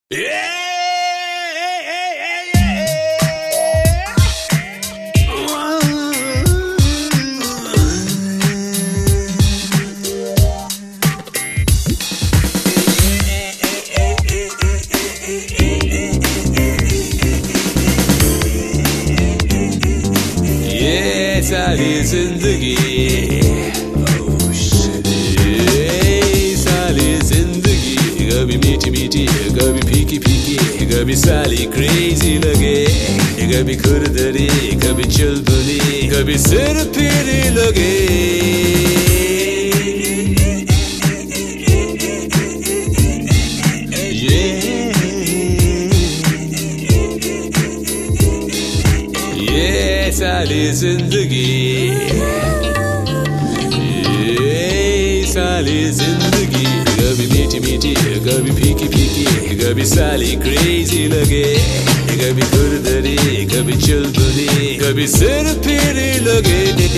सारी जिंदगी सारी जिंदगी कभी मीठी मीठी कभी फीकी फीकी कभी साली क्रेजी लगे कभी खुरदरी कभी चुलबुली कभी सिर पीरी लगे ये सारी जिंदगी साली जिंदगी कभी मीठी मीठी कभी फीकी फीकी कभी साली क्रेजी लगे कभी खुरदरी कभी चुलबुली कभी सिर पीरी लगे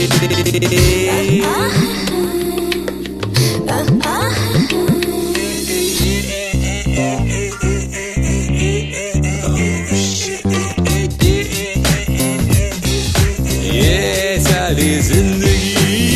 जिंदगी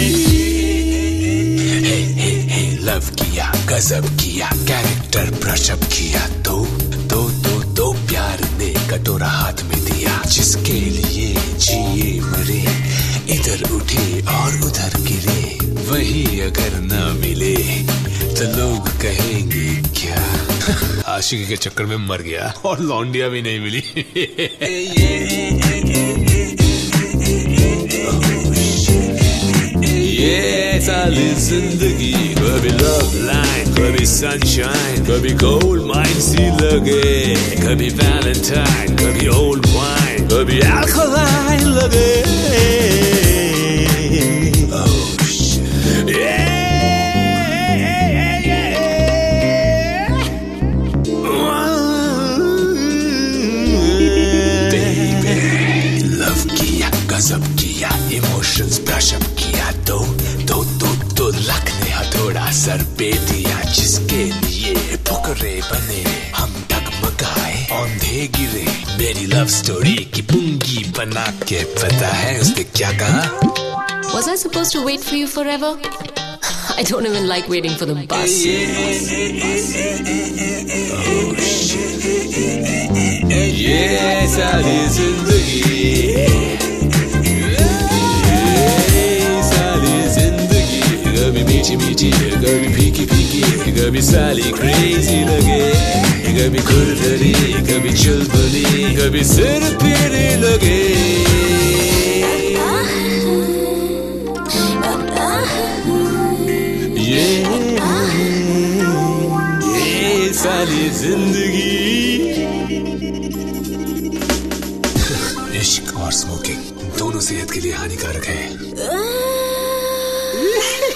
लव किया गजब किया कैरेक्टर ब्रशअप किया तो प्यार ने कटोरा हाथ में दिया जिसके लिए जिए मरे इधर उठे और उधर गिरे वही अगर न मिले तो लोग कहेंगे क्या आशिकी के चक्कर में मर गया और लौंडिया भी नहीं मिली ये साली जिंदगी कभी लव लाइन कभी सनशाइन कभी गोल्ड माइन सी लगे कभी वैलेंटाइन कभी ओल्ड वाइन कभी अल्कोहलाइन लगे लव किया गजब किया इमोशंस ब्रशअप किया तो लक ने हथौड़ा सर पे दिया जिसके लिए फुकरे बने हम डगमगाए औंधे गिरे मेरी लव स्टोरी की पुंगी बना के पता है उसने क्या कहा Was I supposed to wait for you forever? I don't even like waiting for the bus. ये सारी जिंदगी कभी मीठी मीठी कभी फीकी फीकी कभी साली क्रेजी लगे कभी खुरदरी कभी चुलबुली कभी सिर पीरी लगे ये साली जिंदगी इश्क और स्मोकिंग दोनों सेहत के लिए हानिकारक है